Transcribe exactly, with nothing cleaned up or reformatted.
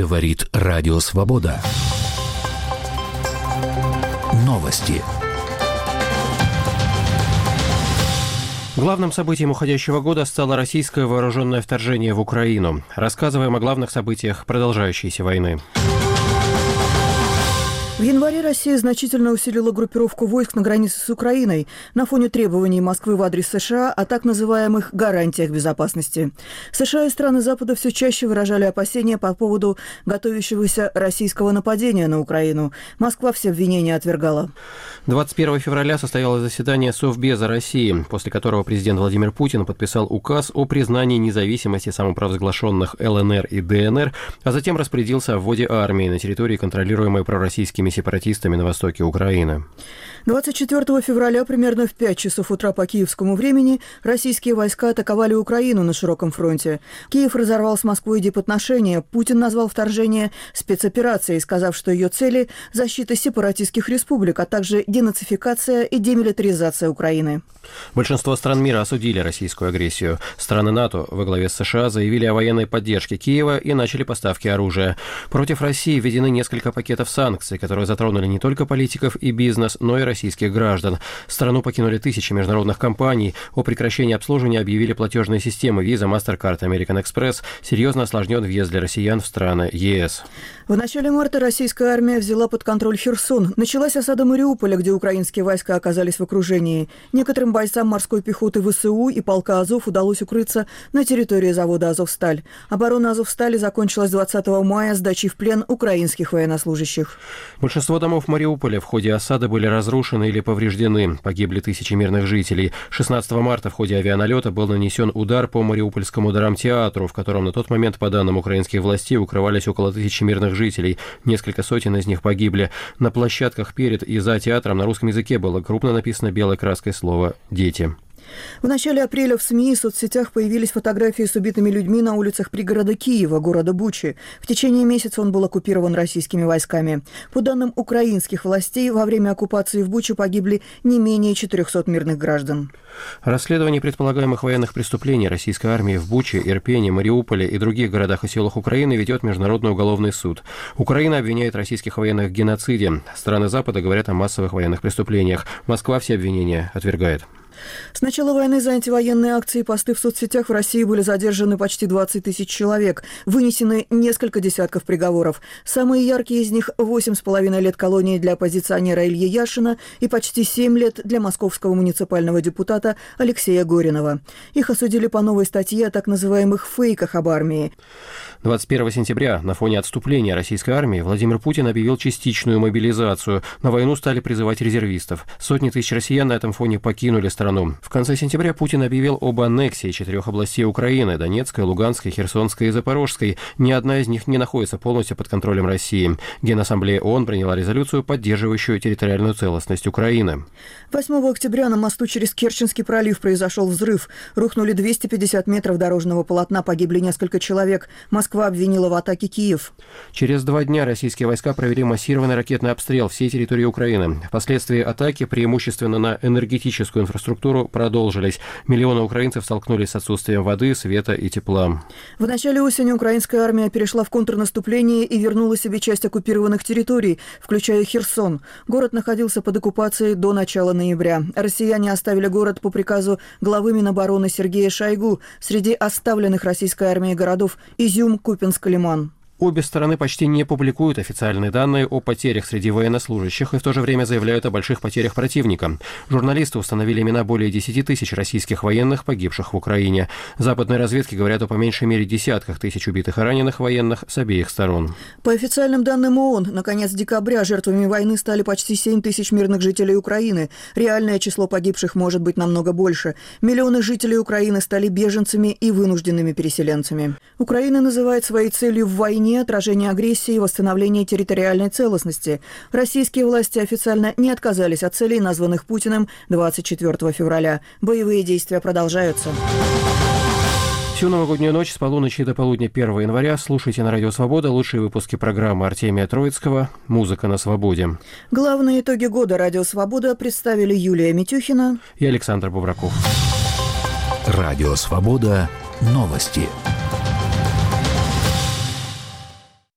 Говорит Радио Свобода. Новости. Главным событием уходящего года стало российское вооруженное вторжение в Украину. Рассказываем о главных событиях продолжающейся войны. В январе Россия значительно усилила группировку войск на границе с Украиной на фоне требований Москвы в адрес США о так называемых гарантиях безопасности. США и страны Запада все чаще выражали опасения по поводу готовящегося российского нападения на Украину. Москва все обвинения отвергала. двадцать первого февраля состоялось заседание Совбеза России, после которого президент Владимир Путин подписал указ о признании независимости самопровозглашенных ЛНР и ДНР, а затем распорядился о вводе армии на территории, контролируемой пророссийскими сепаратистами на востоке Украины. двадцать четвёртого февраля примерно в пять часов утра по киевскому времени российские войска атаковали Украину на широком фронте. Киев разорвал с Москвой дипотношения. Путин назвал вторжение спецоперацией, сказав, что ее цели – защита сепаратистских республик, а также денацификация и демилитаризация Украины. Большинство стран мира осудили российскую агрессию. Страны НАТО во главе с США заявили о военной поддержке Киева и начали поставки оружия. Против России введены несколько пакетов санкций, которые затронули не только политиков и бизнес, но и российских граждан. Страну покинули тысячи международных компаний. О прекращении обслуживания объявили платежные системы Visa, MasterCard, American Express. Серьезно осложнен въезд для россиян в страны ЕС. В начале марта российская армия взяла под контроль Херсон. Началась осада Мариуполя, где украинские войска оказались в окружении. Некоторым бойцам морской пехоты ВСУ и полка Азов удалось укрыться на территории завода «Азовсталь». Оборона «Азовстали» закончилась двадцатого мая сдачей в плен украинских военнослужащих. Большинство домов Мариуполя в ходе осады были разрушены или повреждены. Погибли тысячи мирных жителей. шестнадцатого марта в ходе авианалета был нанесен удар по Мариупольскому драмтеатру, в котором на тот момент, по данным украинских властей, укрывались около тысячи мирных жителей. Несколько сотен из них погибли. На площадках перед и за театром на русском языке было крупно написано белой краской слово «Дети». В начале апреля в СМИ и соцсетях появились фотографии с убитыми людьми на улицах пригорода Киева, города Бучи. В течение месяца он был оккупирован российскими войсками. По данным украинских властей, во время оккупации в Буче погибли не менее четырехсот мирных граждан. Расследование предполагаемых военных преступлений российской армии в Буче, Ирпене, Мариуполе и других городах и селах Украины ведет Международный уголовный суд. Украина обвиняет российских военных в геноциде. Страны Запада говорят о массовых военных преступлениях. Москва все обвинения отвергает. С начала войны за антивоенные акции и посты в соцсетях в России были задержаны почти двадцать тысяч человек. Вынесены несколько десятков приговоров. Самые яркие из них – восемь с половиной лет колонии для оппозиционера Ильи Яшина и почти семь лет для московского муниципального депутата Алексея Горинова. Их осудили по новой статье о так называемых фейках об армии. двадцать первого сентября на фоне отступления российской армии Владимир Путин объявил частичную мобилизацию. На войну стали призывать резервистов. Сотни тысяч россиян на этом фоне покинули страну. В конце сентября Путин объявил об аннексии четырех областей Украины – Донецкой, Луганской, Херсонской и Запорожской. Ни одна из них не находится полностью под контролем России. Генассамблея ООН приняла резолюцию, поддерживающую территориальную целостность Украины. восьмого октября на мосту через Керченский пролив произошел взрыв. Рухнули двести пятьдесят метров дорожного полотна, погибли несколько человек. Москва обвинила в атаке Киев. Через два дня российские войска провели массированный ракетный обстрел всей территории Украины. Впоследствии атаки, преимущественно на энергетическую инфраструктуру, продолжились. Миллионы украинцев столкнулись с отсутствием воды, света и тепла. В начале осени украинская армия перешла в контрнаступление и вернула себе часть оккупированных территорий, включая Херсон. Город находился под оккупацией до начала ноября. Россияне оставили город по приказу главы Минобороны Сергея Шойгу. Среди оставленных российской армией городов Изюм, Купянск, Лиман. Обе стороны почти не публикуют официальные данные о потерях среди военнослужащих и в то же время заявляют о больших потерях противника. Журналисты установили имена более десяти тысяч российских военных, погибших в Украине. Западные разведки говорят о по меньшей мере десятках тысяч убитых и раненых военных с обеих сторон. По официальным данным ООН, на конец декабря жертвами войны стали почти семь тысяч мирных жителей Украины. Реальное число погибших может быть намного больше. Миллионы жителей Украины стали беженцами и вынужденными переселенцами. Украина называет своей целью в войне отражение агрессии и восстановление территориальной целостности. Российские власти официально не отказались от целей, названных Путиным двадцать четвёртого февраля. Боевые действия продолжаются. Всю новогоднюю ночь с полуночи до полудня первого января слушайте на Радио Свобода лучшие выпуски программы Артемия Троицкого «Музыка на свободе». Главные итоги года Радио Свобода представили Юлия Митюхина и Александр Бубраков. Радио Свобода. Новости.